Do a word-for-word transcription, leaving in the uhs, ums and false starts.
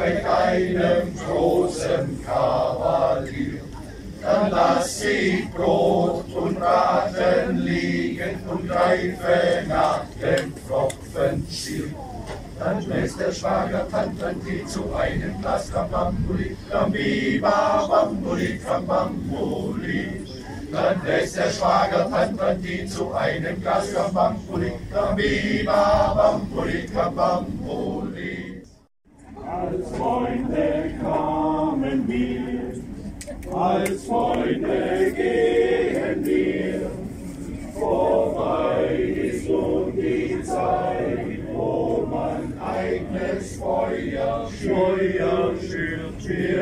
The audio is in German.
bei einem großen Kavalier. Dann lass sie Brot und Braten liegen und greife nach dem Pfropfen ziehen. Dann lässt der Schwager Tantantee zu einem Glas Krambambuli, Krambiba Bambuli, Krambambuli. Dann lässt der Schwager Tantantee zu einem Glas Krambambuli, Krambiba Bambuli, Krambambuli. Als Freunde kamen wir, als Freunde gehen wir, vorbei ist nun die Zeit, wo man eigenes Feuer, Feuer schürt. Wir